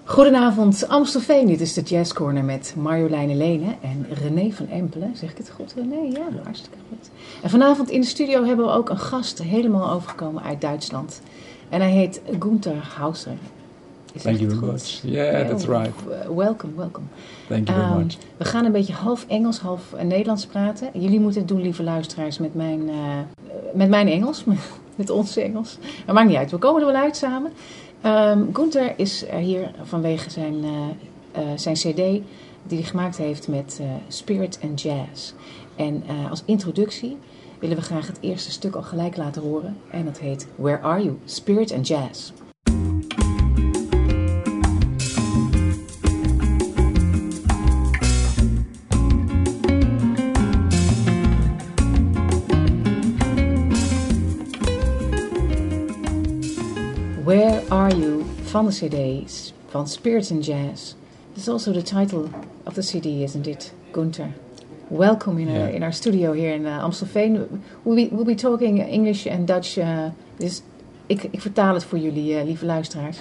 Goedenavond Amstelveen, dit is de Jazz Corner met Marjoleine Lene en René van Empelen. Zeg ik het goed, René? Ja, hartstikke goed. En vanavond in de studio hebben we ook een gast helemaal overgekomen uit Duitsland. En hij heet Gunther Hauser. Thank you very much. Yeah, that's right. Welcome. Thank you very much. We gaan een beetje half Engels, half Nederlands praten. Jullie moeten het doen, lieve luisteraars, met mijn Engels, met ons Engels. Maar maakt niet uit, we komen er wel uit samen. Gunther is hier vanwege zijn cd die hij gemaakt heeft met Spirit and Jazz. En als introductie willen we graag het eerste stuk al gelijk laten horen. En dat heet Where Are You? Spirit and Jazz. Where Are You van de cd's van Spirit and Jazz. It's also the title of the cd, isn't it, Gunther? Welcome in our studio here in Amstelveen. We'll be talking English and Dutch. Ik vertaal het voor jullie, lieve luisteraars.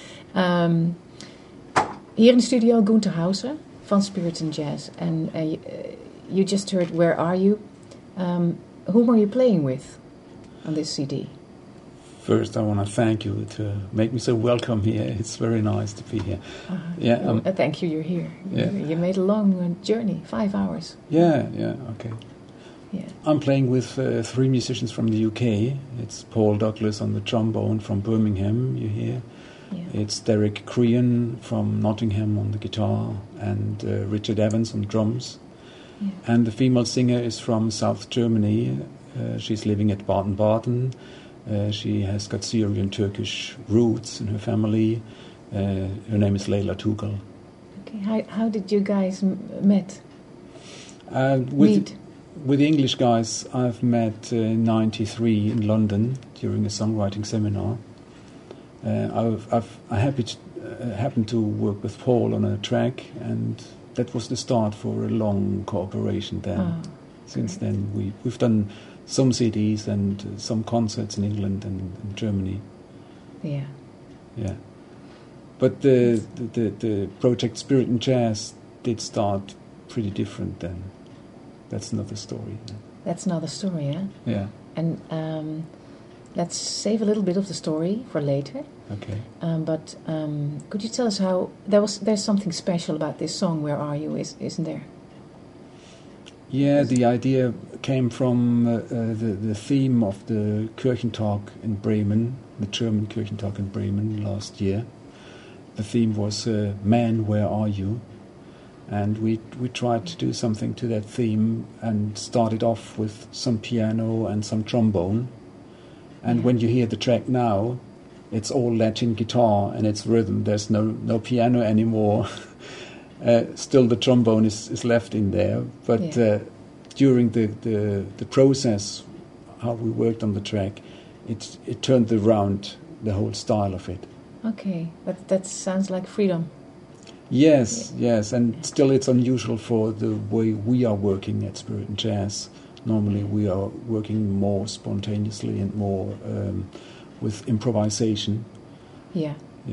Hier in de studio Gunther Hauser van Spirit and Jazz. And you just heard Where Are You? Whom are you playing with on this cd? First, I want to thank you to make me so welcome here. It's very nice to be here. Thank you, you're here. Yeah. You made a long journey, 5 hours. Yeah, okay. Yeah. I'm playing with 3 musicians from the UK. It's Paul Douglas on the trombone from Birmingham, you hear. Yeah. It's Derek Crean from Nottingham on the guitar, and Richard Evans on drums. Yeah. And the female singer is from South Germany. She's living at Baden-Baden. She has got Syrian Turkish roots in her family. Her name is Leila Tugel. Okay, how did you guys meet? With the English guys, I've met in '93 in London during a songwriting seminar. I happened to work with Paul on a track, and that was the start for a long cooperation then. Oh, Since then, we've done some CDs and some concerts in England and Germany. Yeah. But the project Spirit and Jazz did start pretty different then. That's another story. That's another story, yeah? Yeah. And let's save a little bit of the story for later. Okay. But could you tell us how there's something special about this song, Where Are You, isn't there? Yeah, the idea came from the theme of the Kirchentag in Bremen, the German Kirchentag in Bremen last year. The theme was Man, Where Are You? And we tried to do something to that theme and started off with some piano and some trombone. And when you hear the track now, it's all Latin guitar and it's rhythm. There's no piano anymore. Still the trombone is left in there, but during the process, how we worked on the track, it turned around the whole style of it. Okay, but that sounds like freedom. Yes, and still it's unusual for the way we are working at Spirit and Jazz. Normally we are working more spontaneously and more with improvisation. Yeah.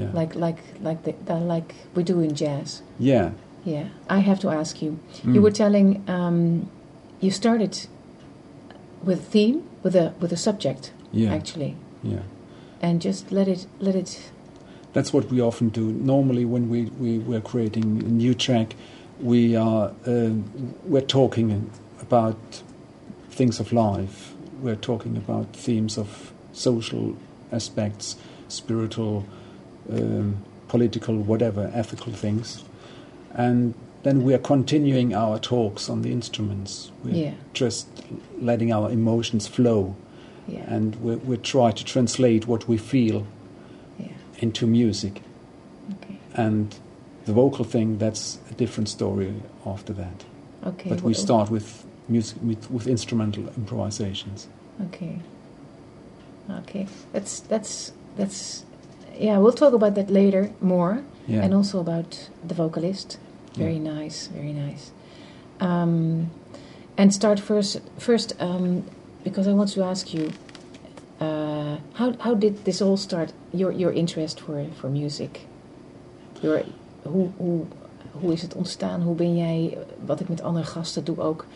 Like we do in jazz. Yeah. I have to ask you. You were telling you started with a theme, with a subject. Yeah. Actually. Yeah. And just let it. That's what we often do. Normally, when we're creating a new track, we're talking about things of life. We're talking about themes of social aspects, spiritual, political, whatever, ethical things. And then we are continuing our talks on the instruments. We're just letting our emotions flow. Yeah. And we try to translate what we feel into music. Okay. And the vocal thing, that's a different story after that. Okay. But we start with music, with instrumental improvisations. Okay. That's we'll talk about that later more. Yeah. And also about the vocalist. Very nice. And start first because I want to ask you, how did this all start? Your interest for music? Hoe is het ontstaan? Hoe ben jij, wat ik met andere gasten doe ook,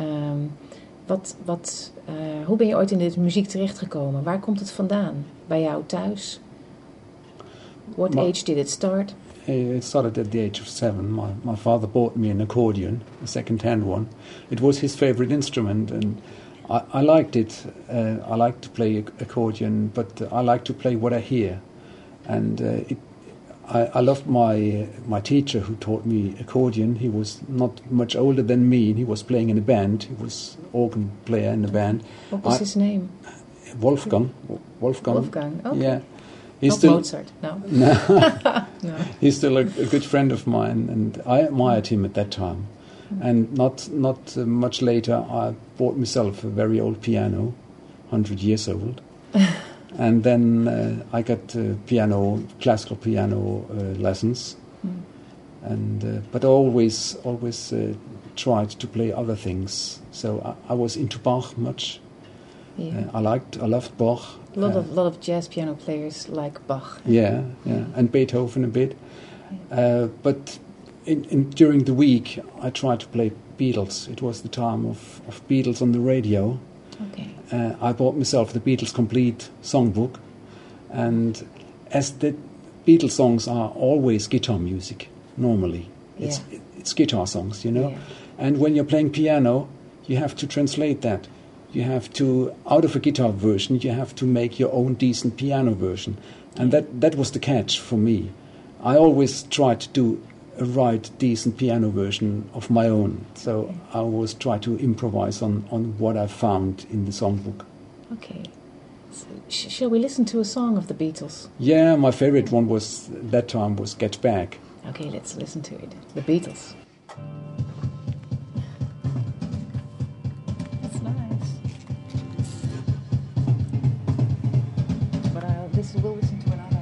hoe ben je ooit in de muziek terechtgekomen? Waar komt het vandaan? Bij jou thuis? What age did it start? It started at the age of 7. My father bought me an accordion, a second-hand one. It was his favorite instrument, and I liked it. I like to play accordion, but I like to play what I hear. And I loved my teacher who taught me accordion. He was not much older than me. He was playing in a band. He was organ player in the band. What was his name? Wolfgang. Wolfgang, okay. Yeah. Not Mozart, no. No. No. He's still a good friend of mine, and I admired him at that time. And not much later, I bought myself a very old piano, 100 years old. And then I got classical piano lessons. And but I always tried to play other things. So I was into Bach much. Yeah. I loved Bach. A lot of jazz piano players like Bach. Yeah, and Beethoven a bit. But during the week, I tried to play Beatles. It was the time of Beatles on the radio. Okay. I bought myself the Beatles Complete Songbook, and as the Beatles songs are always guitar music, normally. It's guitar songs, you know. Yeah. And when you're playing piano, you have to translate that. You have to, out of a guitar version, you have to make your own decent piano version. And that was the catch for me. I always tried to do a right, decent piano version of my own. So I always try to improvise on what I found in the songbook. Okay. So, shall we listen to a song of the Beatles? Yeah, my favorite one was, that time, was Get Back. Okay, let's listen to it. The Beatles. That's nice. But we'll listen to another.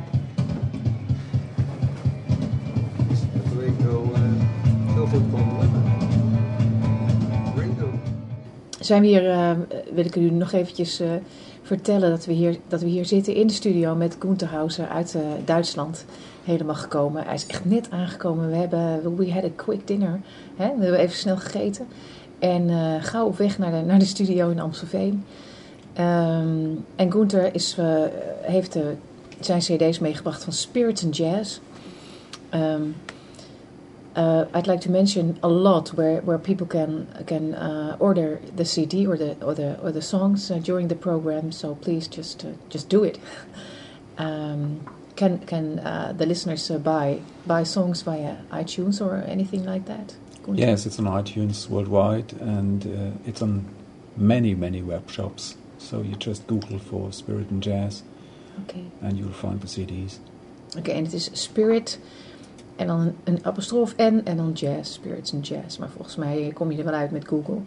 Zijn we hier, wil ik u nog eventjes vertellen dat we hier zitten in de studio met Günther Hauser uit Duitsland helemaal gekomen. Hij is echt net aangekomen. We had a quick dinner. Hè? We hebben even snel gegeten. En gauw op weg naar de studio in Amstelveen. En Günther heeft zijn cd's meegebracht van Spirits and Jazz. I'd like to mention a lot where people can order the CD or the songs during the program. So please just do it. Can the listeners buy songs via iTunes or anything like that? Yes, it's on iTunes worldwide, and it's on many web shops. So you just Google for Spirit and Jazz, okay, and you'll find the CD's. Okay, en het is Spirit en dan een apostrof en dan Jazz, Spirits and Jazz. Maar volgens mij kom je er wel uit met Google.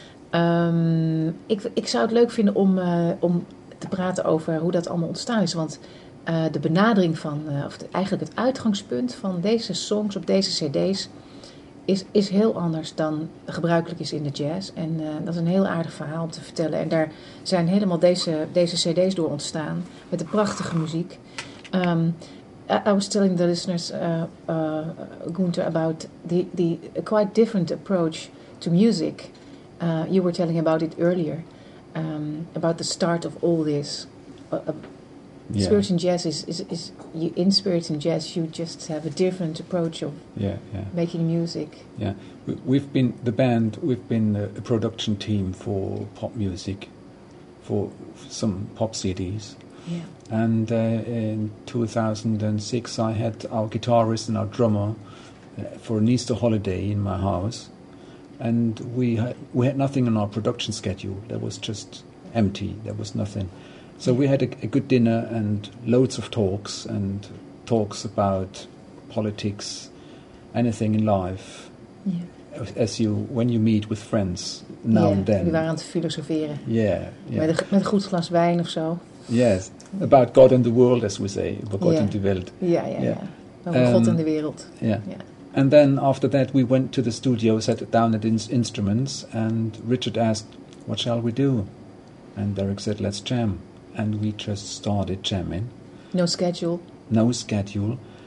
Ik zou het leuk vinden om te praten over hoe dat allemaal ontstaan is, want de benadering van, eigenlijk het uitgangspunt van deze songs op deze cd's is heel anders dan gebruikelijk is in de jazz. En dat is een heel aardig verhaal om te vertellen. En daar zijn helemaal deze cd's door ontstaan met de prachtige muziek. I was telling the listeners, Günther, about the quite different approach to music. You were telling about it earlier, about the start of all this. Spirits and Jazz is in Spirits and Jazz you just have a different approach of making music. Yeah, we've been a production team for pop music, for some pop CDs. Yeah. And in 2006 I had our guitarist and our drummer for an Easter holiday in my house, and we had nothing on our production schedule. There was just empty. There was nothing. So we had a good dinner and loads of talks about politics, anything in life. Yeah. When you meet with friends now and then. We waren aan het filosoferen. Yeah. Met een goed glas wijn of zo. Yes, about God and the world, as we say. Over God and the Welt. Ja. Over God en de wereld. Yeah. And then after that we went to the studio, sat down at instruments, and Richard asked, what shall we do? And Derek said, let's jam. And we just started jamming. No schedule. No schedule.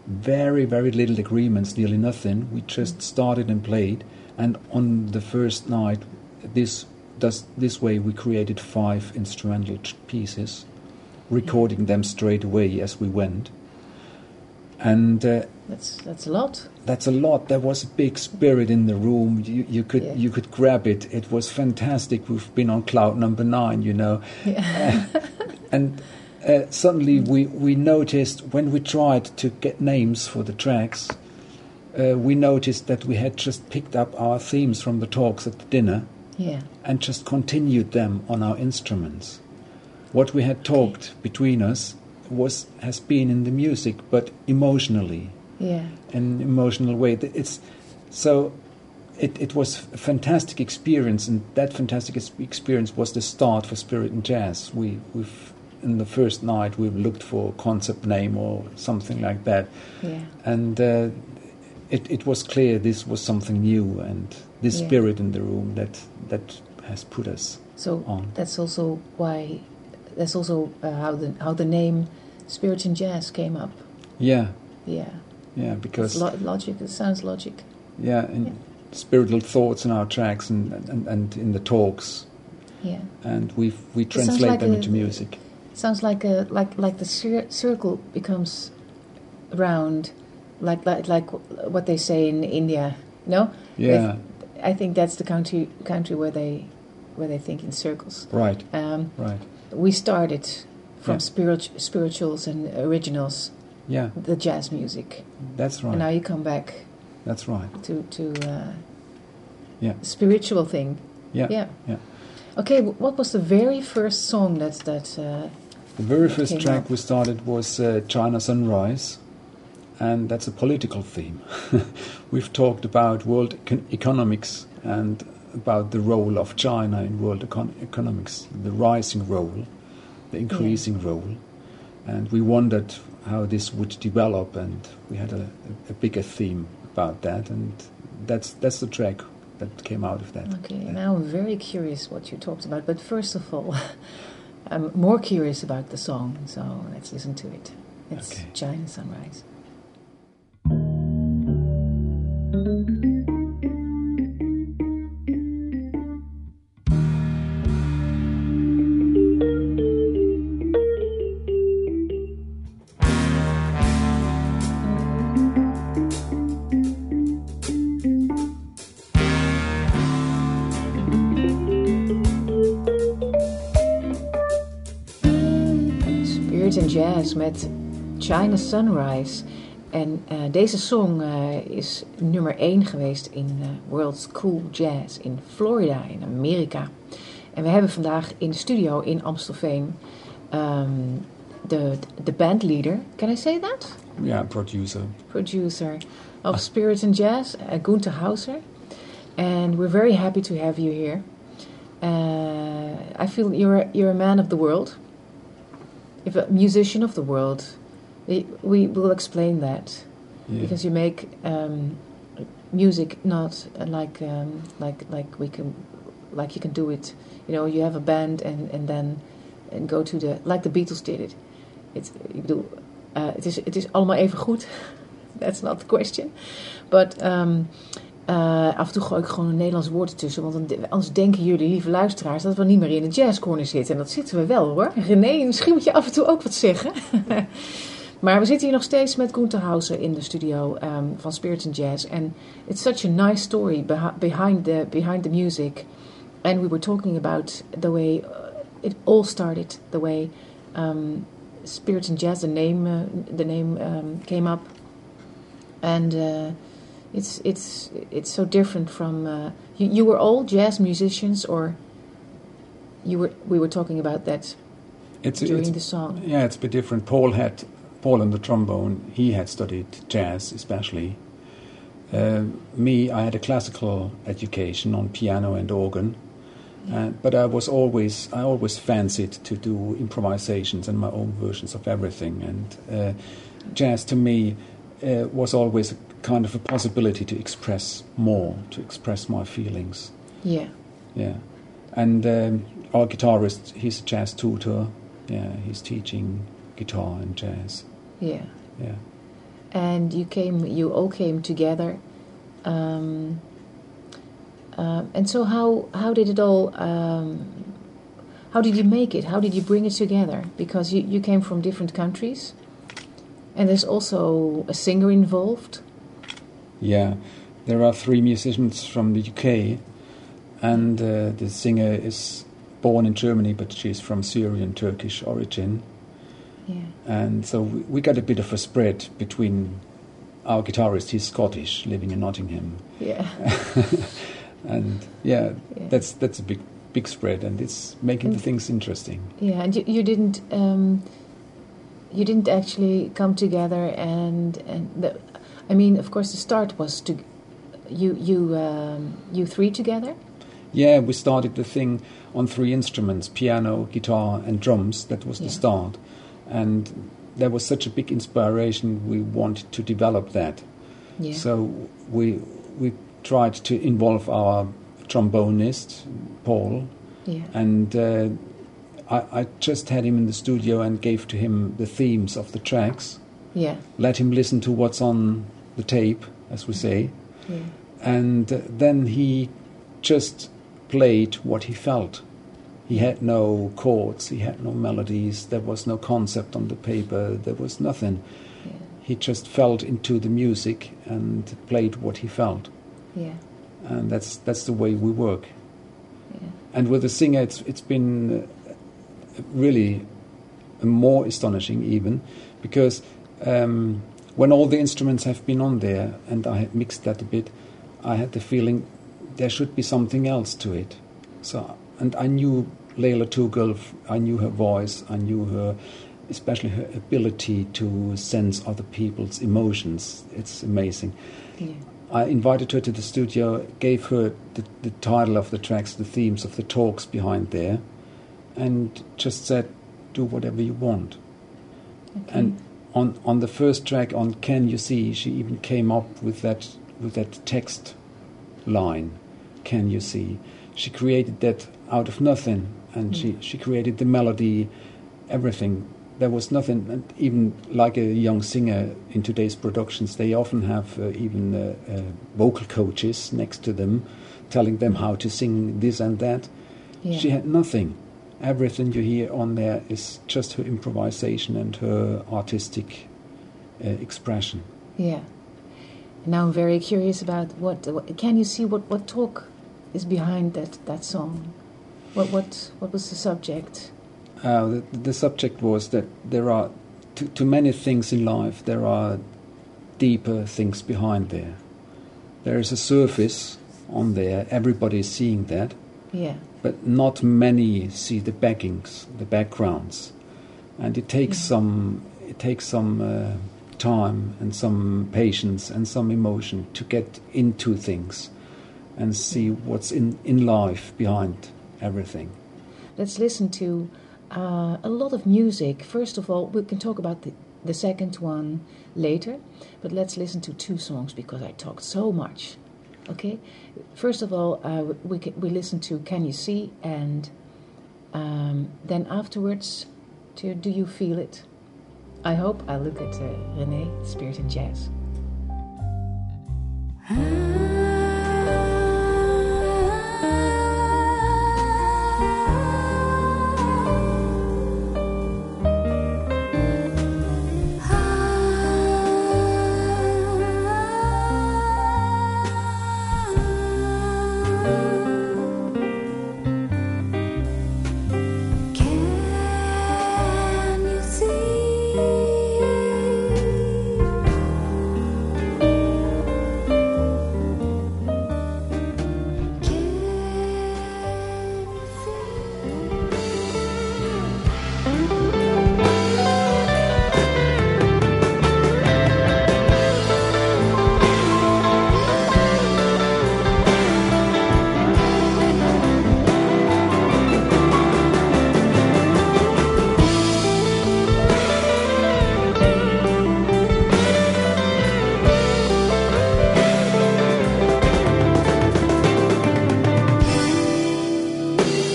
very, very little agreements, nearly nothing. We just started and played, and on the first night, this way we created 5 instrumental pieces, recording them straight away as we went. And that's a lot. That's a lot. There was a big spirit in the room. You could grab it. It was fantastic. We've been on cloud number 9, you know. Yeah. And suddenly we noticed, when we tried to get names for the tracks, we noticed that we had just picked up our themes from the talks at the dinner, and just continued them on our instruments. What we had talked between us has been in the music, but emotionally, in an emotional way. It was a fantastic experience, and that fantastic experience was the start for Spirit in Jazz. We've in the first night we looked for a concept name or something like that, and it was clear this was something new, and this spirit in the room that has put us on. That's also why. That's also how the name Spirit in Jazz came up. Yeah, it's because logic. It sounds logic. Yeah, and spiritual thoughts in our tracks and in the talks. Yeah, and we translate them into music. It sounds like the circle becomes round, like what they say in India. No. Yeah. I think that's the country where they think in circles. Right. Right. We started from spirituals and originals. Yeah. The jazz music. That's right. And now you come back. That's right. To spiritual thing. Yeah. Okay, what was the very first song that the very first track we started was China Sunrise, and that's a political theme. We've talked about world economics and about the role of China in world economics, the rising role, the increasing role, and we wondered how this would develop, and we had a bigger theme about that, and that's the track that came out of that. Okay, now I'm very curious what you talked about, but first of all, I'm more curious about the song, so let's listen to it. It's China Sunrise. Jazz met China Sunrise. En deze song is nummer 1 geweest in World Cool Jazz in Florida, in Amerika. En we hebben vandaag in de studio in Amstelveen de bandleader. Can I say that? Yeah, producer of Spirit in Jazz, Gunther Hauser. And we're very happy to have you here. I feel you're a man of the world. If a musician of the world, we will explain that, because you make music not like you can do it. You know, you have a band and go to like the Beatles did it. Het is allemaal even goed. That's not the question. But af en toe gooi ik gewoon een Nederlands woord ertussen. Want anders denken jullie, lieve luisteraars, dat we niet meer in de jazzcorner zitten. En dat zitten we wel, hoor. René, misschien moet je af en toe ook wat zeggen. Maar we zitten hier nog steeds met Gunther Hauser in de studio van Spirit in Jazz. And it's such a nice story behind the music. And we were talking about the way it all started. The way Spirit in Jazz, the name came up. And it's so different from you were all jazz musicians, or we were talking about that during the song. Yeah, it's a bit different. Paul on the trombone, he had studied jazz especially. Me, I had a classical education on piano and organ, but I always fancied to do improvisations and my own versions of everything, and jazz to me was always kind of a possibility to express more, to express my feelings. Yeah. And our guitarist, he's a jazz tutor. Yeah, he's teaching guitar and jazz. Yeah. and you all came together. And so how did it all? How did you make it? How did you bring it together? Because you came from different countries, and there's also a singer involved. Yeah, there are 3 musicians from the UK, and the singer is born in Germany, but she's from Syrian Turkish origin. Yeah. And so we got a bit of a spread between our guitarist. He's Scottish, living in Nottingham. Yeah. And that's a big spread, and it's making the things interesting. Yeah, and you didn't actually come together, and I mean, of course, the start was to you 3 together. Yeah, we started the thing on 3 instruments: piano, guitar, and drums. That was the start, and there was such a big inspiration. We wanted to develop that. Yeah. So we tried to involve our trombonist, Paul. Yeah. And I just had him in the studio and gave to him the themes of the tracks. Yeah. Let him listen to what's on the tape, as we say. Yeah. And then he just played what he felt. He had no chords, he had no melodies, there was no concept on the paper, there was nothing. Yeah. He just felt into the music and played what he felt. Yeah. And that's the way we work. Yeah. And with the singer, it's been really more astonishing even, because when all the instruments have been on there and I had mixed that a bit, I had the feeling there should be something else to it. So, and I knew Leila Tugel, I knew her voice, I knew her, especially her ability to sense other people's emotions. It's amazing. Yeah. I invited her to the studio, gave her the title of the tracks, the themes of the talks behind there, and just said, do whatever you want. Okay. And on the first track, on Can You See, she even came up with that text line, Can You See. She created that out of nothing, and she created the melody, everything. There was nothing, and even like a young singer in today's productions, they often have even vocal coaches next to them, telling them how to sing this and that. Yeah. She had nothing. Everything you hear on there is just her improvisation and her artistic expression. Yeah. Now I'm very curious about what Can You See what talk is behind that song? What was the subject? The subject was that there are too many things in life. There are deeper things behind there. There is a surface on there. Everybody is seeing that. Yeah. But not many see the backgrounds, and it takes some time and some patience and some emotion to get into things and see what's in life behind everything. Let's listen to a lot of music. First of all, we can talk about the second one later, but let's listen to 2 songs because I talked so much. Okay, first of all, we listen to Can You See, and then afterwards to Do You Feel It. I hope I look at René, Spirit in Jazz.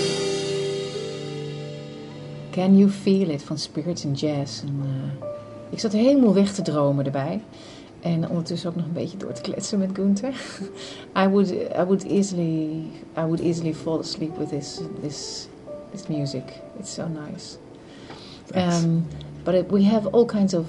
Can You Feel It van Spirits in Jazz. ik zat helemaal weg te dromen erbij. En ondertussen ook nog een beetje door te kletsen met Gunther. I would easily fall asleep with this music. It's so nice. But we have all kinds of.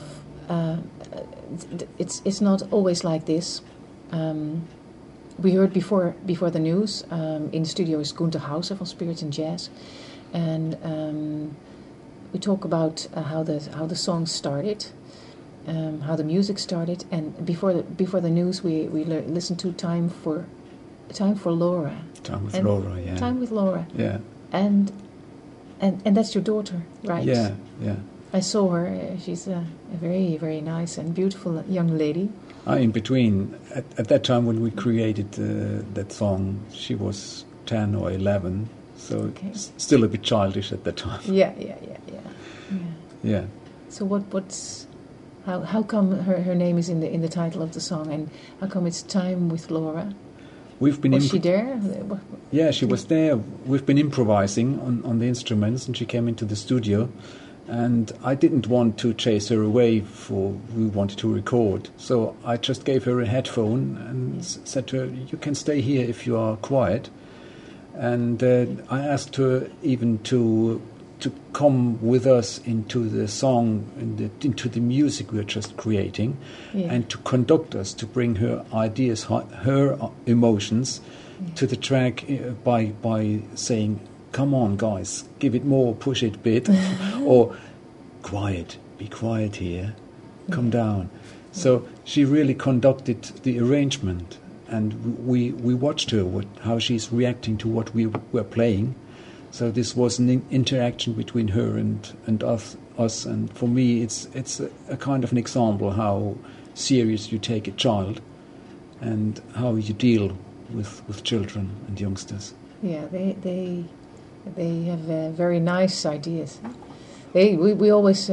It's not always like this. We heard before the news. In the studio is Gunther Hauser from Spirits in Jazz, and we talk about how the song started. How the music started, and before the news, we listened to Time for Laura. Time with Laura, yeah. Time with Laura. Yeah. And that's your daughter, right? Yeah, yeah. I saw her. She's a very, very nice and beautiful young lady. In between, at that time when we created that song, she was 10 or 11, so Okay. Still a bit childish at that time. Yeah. Yeah. So what's how come her name is in the title of the song, and how come it's Time with Laura? We've been Was she there? Yeah, she was there. We've been improvising on the instruments, and she came into the studio. And I didn't want to chase her away, for we wanted to record. So I just gave her a headphone and said to her, "You can stay here if you are quiet." And I asked her even to come with us into the song, into the music we're just creating, and to conduct us, to bring her ideas, her emotions to the track by saying, "Come on, guys, give it more, push it a bit," or "Quiet, be quiet here, come down." So she really conducted the arrangement, and we watched her, how she's reacting to what we were playing. So this was an interaction between her and us, and for me it's a kind of an example how serious you take a child and how you deal with children and youngsters. Yeah, they have very nice ideas. We always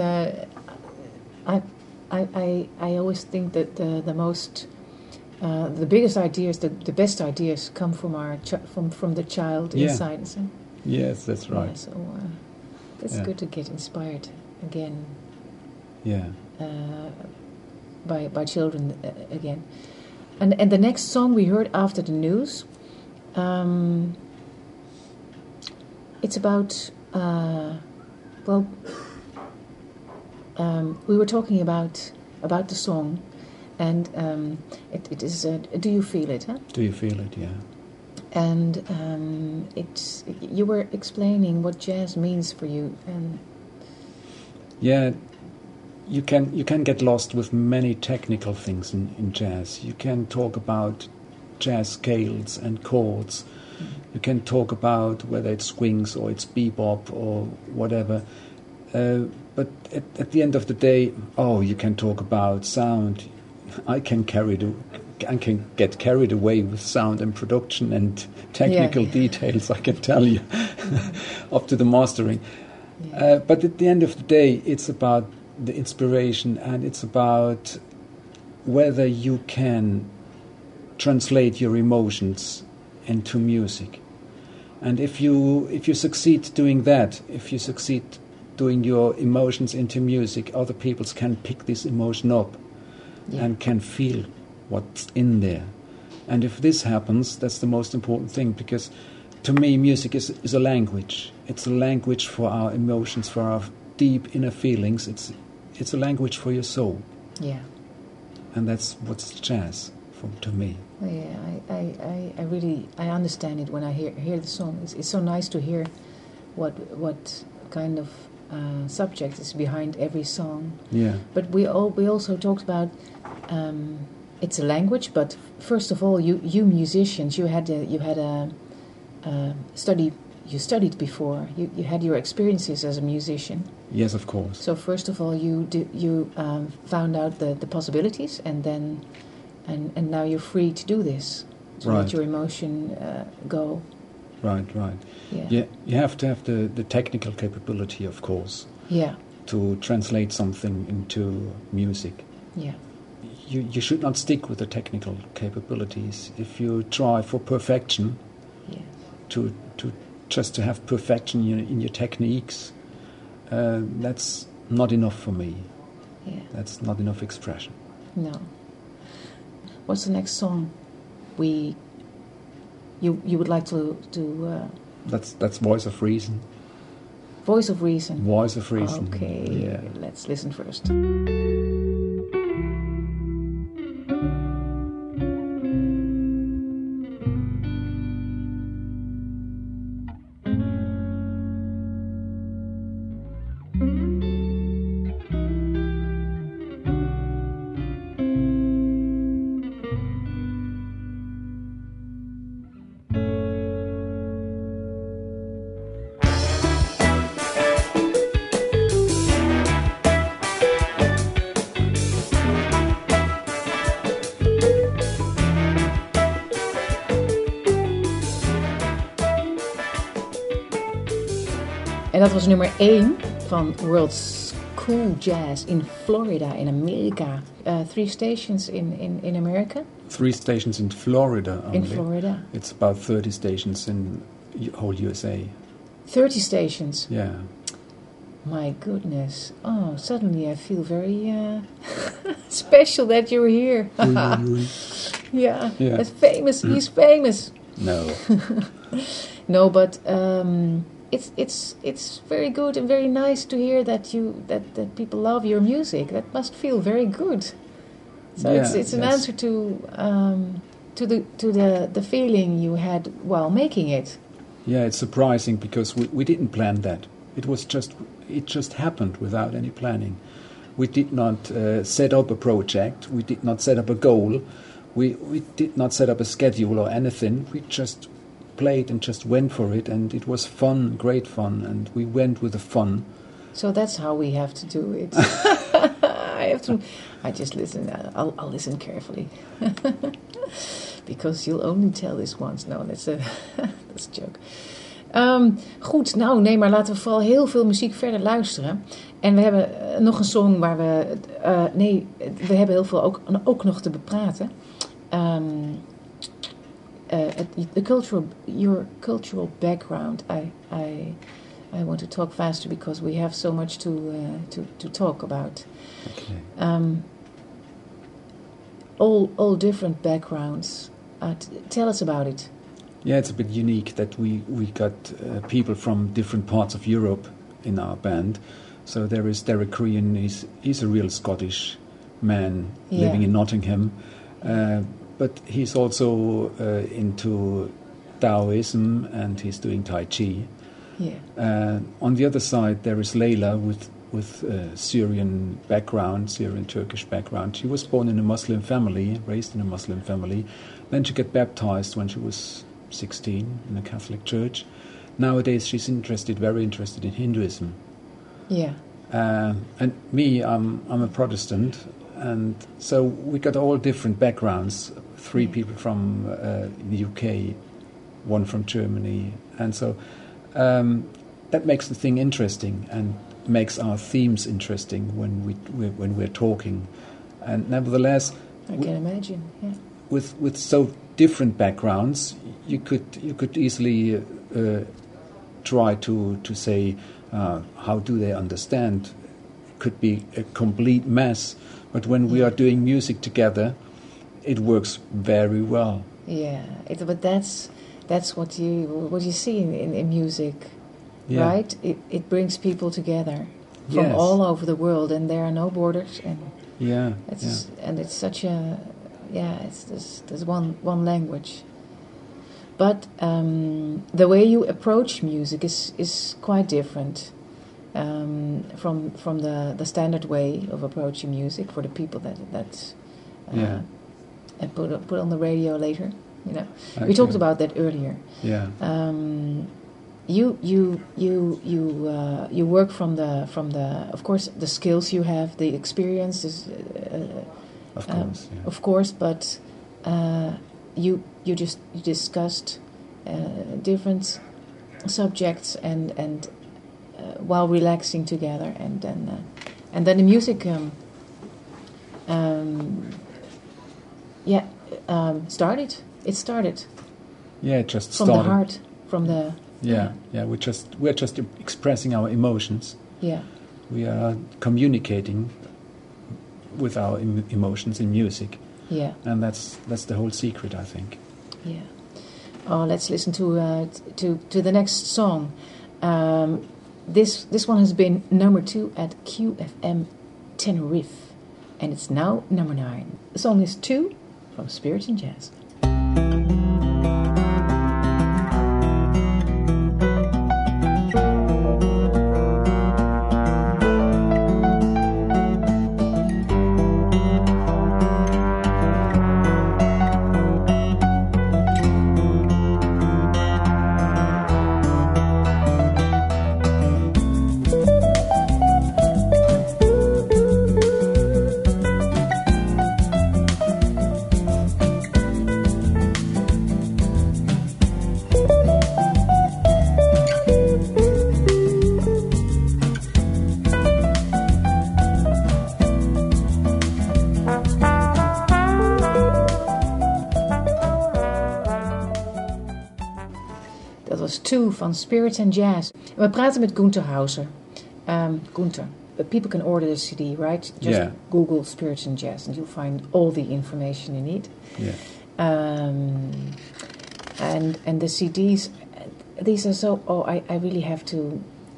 I always think that the biggest ideas, the best ideas, come from from the child inside us. Yes, that's right. Yeah, so it's good to get inspired again. Yeah. By children again, and the next song we heard after the news. It's about, we were talking about the song, and it is, Do You Feel It? Huh? Do You Feel It, yeah. And you were explaining what jazz means for you. And yeah, you can get lost with many technical things in jazz. You can talk about jazz scales and chords. You can talk about whether it's swings or it's bebop or whatever. But at the end of the day, you can talk about sound. I can get carried away with sound and production and technical details, I can tell you, up to the mastering. Yeah. But at the end of the day, it's about the inspiration, and it's about whether you can translate your emotions into music. And if you succeed doing that, if you succeed doing your emotions into music, other people can pick this emotion up and can feel what's in there. And if this happens, that's the most important thing, because to me music is a language. It's a language for our emotions, for our deep inner feelings. It's a language for your soul. Yeah. And that's what's jazz to me. Yeah, I understand it when I hear the song. It's so nice to hear what kind of subject is behind every song. Yeah. But we also talked about it's a language, but first of all, you musicians, you had a study. You studied before. You had your experiences as a musician. Yes, of course. So first of all, you found out the possibilities, and then and now you're free to do this, to let your emotion go. Right. Yeah. You have to have the technical capability, of course. Yeah. To translate something into music. Yeah. You should not stick with the technical capabilities. If you try for perfection, to just to have perfection in your techniques, that's not enough for me. Yeah. That's not enough expression. No. What's the next song you would like to That's Voice of Reason. Voice of Reason. Voice of Reason. Okay, Yeah. let's listen first. En dat was nummer 1 van World's Cool Jazz in Florida, in Amerika. 3 stations in America. 3 stations in Florida only. In Florida. It's about 30 stations in whole USA. 30 stations. Yeah. My goodness. Oh, suddenly I feel very special that you're here. Yeah. That's famous. He's famous. No. No, but it's very good and very nice to hear that that people love your music. That must feel very good. So it's an answer to the feeling you had while making it. Yeah, it's surprising because we didn't plan that. It just happened without any planning. We did not set up a project. We did not set up a goal. We did not set up a schedule or anything. We just played and just went for it, and it was fun, great fun, and we went with the fun. So that's how we have to do it. I just listen. I'll listen carefully. Because you'll only tell this once. No, that's a joke. Goed, nou nee, maar laten we vooral heel veel muziek verder luisteren. En we hebben nog een song waar we... we hebben heel veel ook nog te bepraten. Your cultural background. I want to talk faster because we have so much to talk about. Okay. All different backgrounds. Tell us about it. Yeah, it's a bit unique that we got people from different parts of Europe in our band. So there is Derek Crean. He's a real Scottish man living in Nottingham, but he's also into Taoism and he's doing Tai Chi. Yeah. On the other side, there is Layla with Syrian background, Syrian-Turkish background. She was born in a Muslim family, raised in a Muslim family. Then she got baptized when she was 16 in a Catholic church. Nowadays, she's very interested in Hinduism. Yeah. And me, I'm a Protestant, and so we got all different backgrounds. 3 people from the UK, 1 from Germany, and so that makes the thing interesting and makes our themes interesting when we're talking. And nevertheless, I can imagine. Yeah. With so different backgrounds, you could easily try to say how do they understand. It could be a complete mess, but when we are doing music together, it works very well. Yeah, but that's what you see in music, right? It brings people together from all over the world, and there are no borders. And it's such a there's one language. But the way you approach music is quite different from the standard way of approaching music for the people that and put on the radio later. You know, okay. We talked about that earlier. Yeah. You work from the of course the skills you have, the experiences. Of course, but you discussed different subjects and while relaxing together, and then the music started. It started. Yeah, it just from started the heart, from the. We're just expressing our emotions. Yeah. We are communicating with our emotions in music. Yeah. And that's the whole secret, I think. Yeah. Oh, let's listen to the next song. This one has been number 2 at QFM Tenerife, and it's now number 9. The song is 2 from Spirit in Jazz. Van Spirit and Jazz. We praten met Gunther Hauser. Gunther, people can order the CD, right? Just Google Spirit and Jazz and you'll find all the information you need. Yeah. And the CDs, these are so. Oh, I really have to.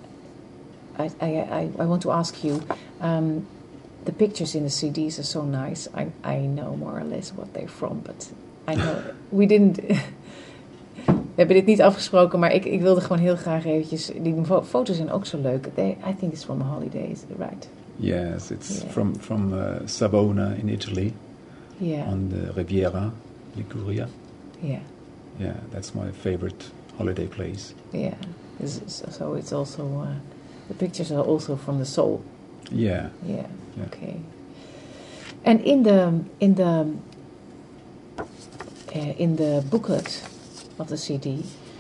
I want to ask you. The pictures in the CDs are so nice. I know more or less what they're from, but I know we didn't. We hebben dit niet afgesproken, maar ik wilde gewoon heel graag eventjes... Die foto's zijn ook zo leuk. I think it's from a holiday, right? Yes, it's from Savona in Italy. Yeah. On the Riviera, Liguria. Yeah. Yeah, that's my favorite holiday place. Yeah. So it's also... the pictures are also from the soul. Yeah. Yeah. Okay. And in the booklet of the CD,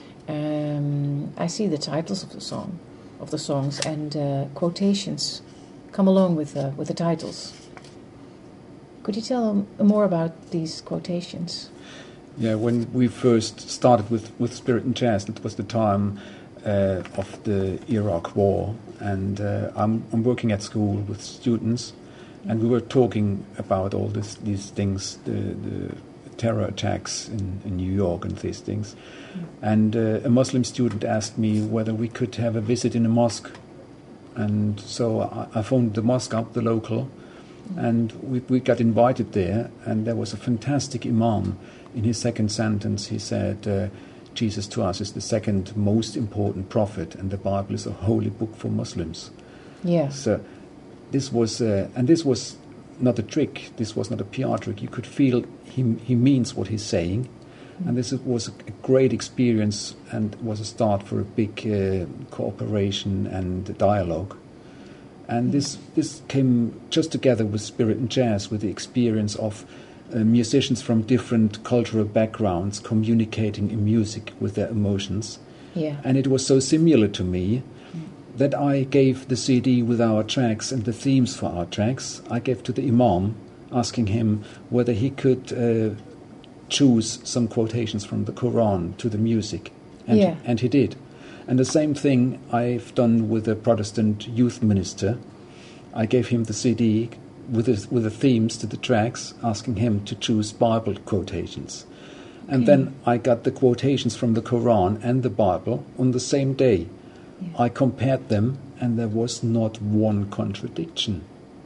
I see the titles of the songs, and quotations come along with the titles. Could you tell more about these quotations? Yeah, when we first started with Spirit and Jazz, it was the time of the Iraq War, and I'm working at school with students, and we were talking about all these things, the terror attacks in New York and these things. And a Muslim student asked me whether we could have a visit in a mosque. And so I phoned the mosque up, the local, and we got invited there. And there was a fantastic imam. In his second sentence, he said, Jesus to us is the second most important prophet, and the Bible is a holy book for Muslims. Yeah. So this was, and this was not a trick, this was not a PR trick. You could feel he means what he's saying. And this was a great experience and was a start for a big cooperation and dialogue. And this came just together with Spirit and Jazz, with the experience of musicians from different cultural backgrounds communicating in music with their emotions. Yeah. And it was so similar to me that I gave the CD with our tracks and the themes for our tracks, I gave to the Imam, asking him whether he could choose some quotations from the Quran to the music. And he did. And the same thing I've done with the Protestant youth minister. I gave him the CD with the themes to the tracks, asking him to choose Bible quotations. And then I got the quotations from the Quran and the Bible on the same day. Yeah. I compared them, and there was not one contradiction.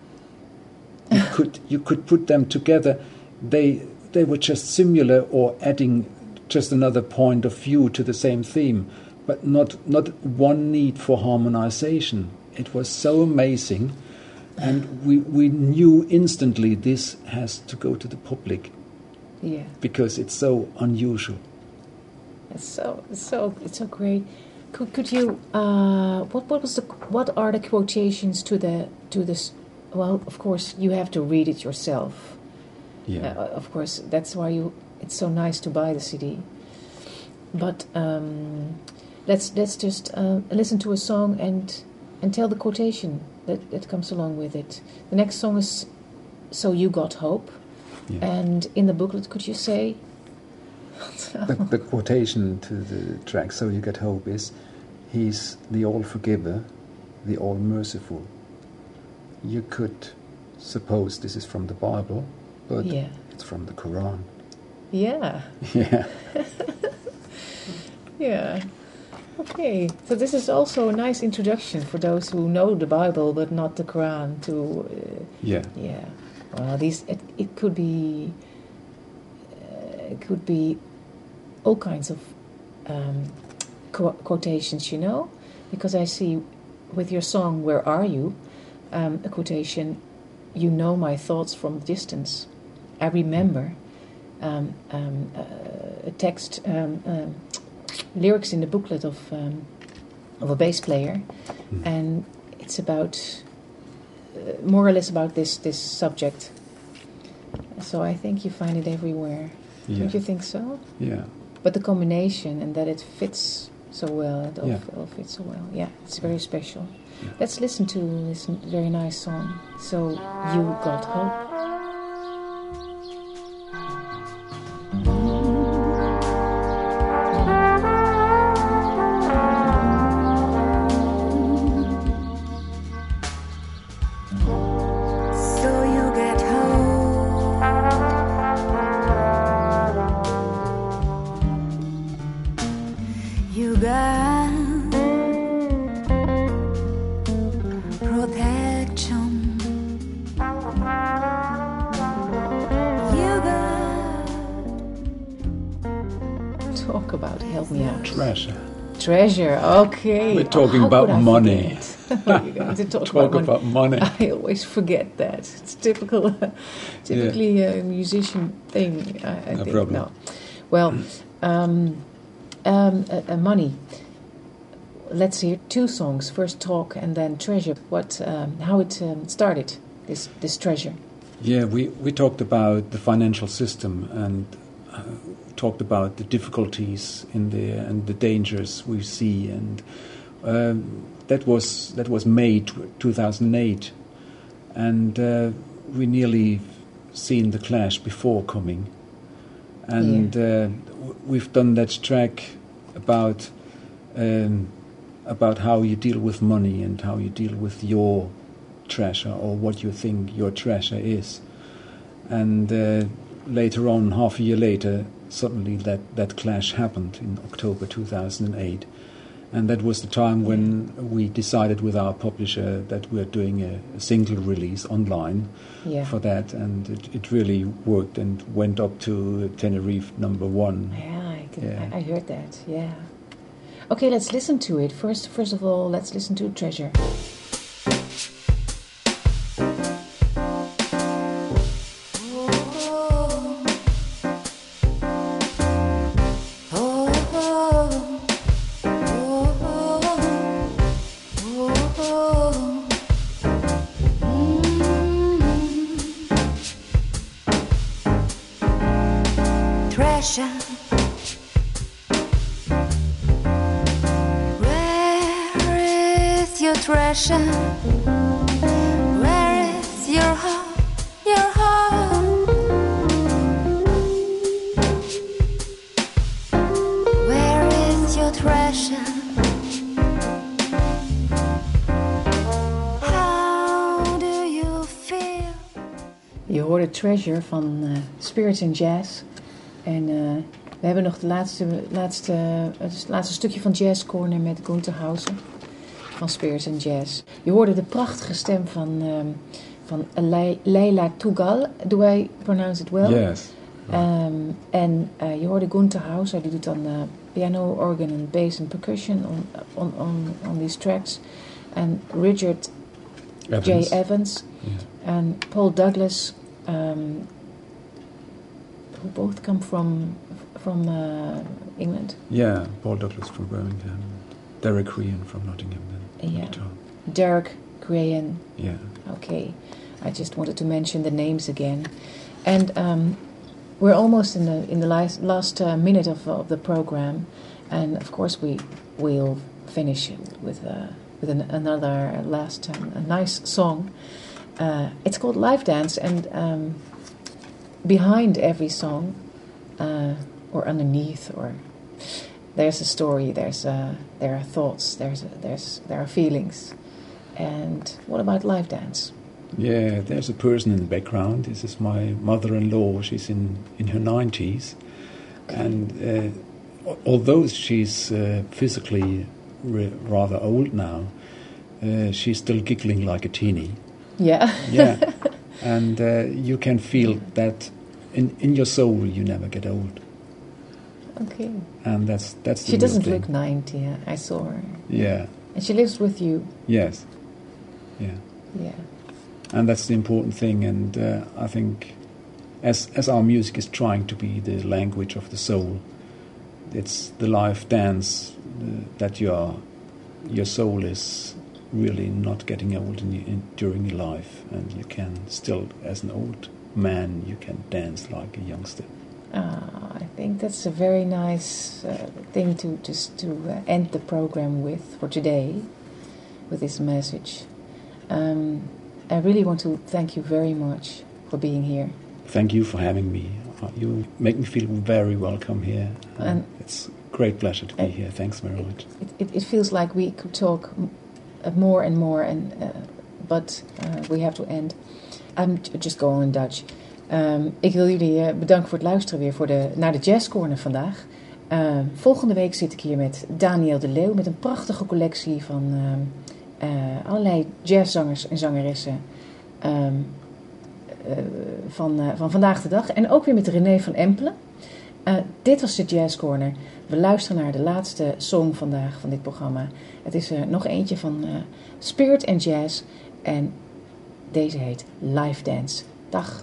You could put them together. They were just similar, or adding just another point of view to the same theme, but not one need for harmonization. It was so amazing, and we knew instantly this has to go to the public. Yeah. Because it's so unusual. It's so great. Could you what are the quotations to this? Well, of course you have to read it yourself. Yeah. Of course, that's why it's so nice to buy the CD. But let's just listen to a song and tell the quotation that comes along with it. The next song is "So You Got Hope," and in the booklet, could you say? The quotation to the track "So You Get Hope" is, "He's the all-forgiver, the all-merciful." You could suppose this is from the Bible, but Yeah. it's from the Quran. Yeah. Yeah. Yeah. Okay. So this is also a nice introduction for those who know the Bible but not the Quran. Yeah. Yeah. Well, it could be all kinds of quotations, because I see with your song "Where Are You," a quotation. You know my thoughts from a distance. I remember a text, lyrics in the booklet of a bass player, and it's about more or less about this subject. So I think you find it everywhere. Yeah. Don't you think so? Yeah. But the combination and that it fits so well, it Yeah. all fits so well. Yeah, it's very special. Yeah. Let's listen to this very nice song. So You Got Hope. So you get home. You got protection. You got Talk about help me out. Treasure. Okay. We're talking How about could I money. forget? You're going to Talk about money. I always forget that. It's typically a musician thing. I No think. problem. No. Well, money. Let's hear two songs. First, Talk, and then Treasure. How it started? This Treasure. Yeah, we talked about the financial system and talked about the difficulties in there and the dangers we see, and that was May 2008, and we nearly seen the Clash before coming, and we've done that track about how you deal with money and how you deal with your treasure or what you think your treasure is, and later on, half a year later, suddenly that clash happened in October 2008. And that was the time when we decided with our publisher that we're doing a single release online for that. And it really worked and went up to Tenerife #1. Yeah, I heard that, yeah. Okay, let's listen to it. First of all, let's listen to Treasure. treasure. Where is your treasure? Where is your heart? Your heart? Where is your treasure? How do you feel? Je hoorde Treasure van Spirits and Jazz. En we hebben nog het laatste stukje van Jazz Corner met Gunther Hauser van Spirits and Jazz. Je hoorde de prachtige stem van Leila Tugal. Do I pronounce it well? Yes. En je hoorde Gunther Hauser, die doet dan piano, organ en bass en percussion on these tracks. En Richard Evans. J. Evans Yeah. and Paul Douglas, who both come from England. Yeah, Paul Douglas from Birmingham, Derek Ryan from Nottingham. Then Yeah. Derek Graham. Yeah. Okay, I just wanted to mention the names again, and we're almost in the last minute of the program, and of course we'll finish with another last a nice song. It's called Live Dance, and behind every song, or underneath, or there's a story. There are thoughts. There are feelings. And what about Live Dance? Yeah, there's a person in the background. This is my mother-in-law. She's in her 90s. And although she's physically rather old now, she's still giggling like a teenie. Yeah. Yeah. And you can feel that in your soul you never get old. Okay. And that's the She real doesn't thing. look 90. I saw her. Yeah. And she lives with you. Yes. Yeah. Yeah. And that's the important thing. And I think as our music is trying to be the language of the soul, it's the life dance that your soul is really not getting old during your life, and you can still, as an old man, you can dance like a youngster. I think that's a very nice thing to end the program with for today, with this message. I really want to thank you very much for being here. Thank you for having me. You make me feel very welcome here. And it's a great pleasure to be here. Thanks very much. It feels like we could talk more and more, but we have to end. I'm just going in Dutch. Ik wil jullie bedanken voor het luisteren weer naar de Jazz Corner vandaag. Volgende week zit ik hier met Daniel de Leeuw met een prachtige collectie van allerlei jazzzangers en zangeressen van vandaag de dag. En ook weer met René van Empelen. Dit was de Jazz Corner. We luisteren naar de laatste song vandaag van dit programma. Het is er nog eentje van Spirit and Jazz. En deze heet Live Dance. Dag.